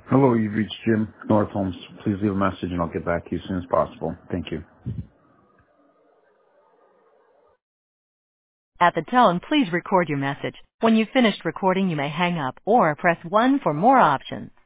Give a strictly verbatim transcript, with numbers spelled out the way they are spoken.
Hello, you've reached Jim North Holmes. Please leave a message and I'll get back to you as soon as possible. Thank you. At the tone, please record your message. When you've finished recording, you may hang up or press one for more options.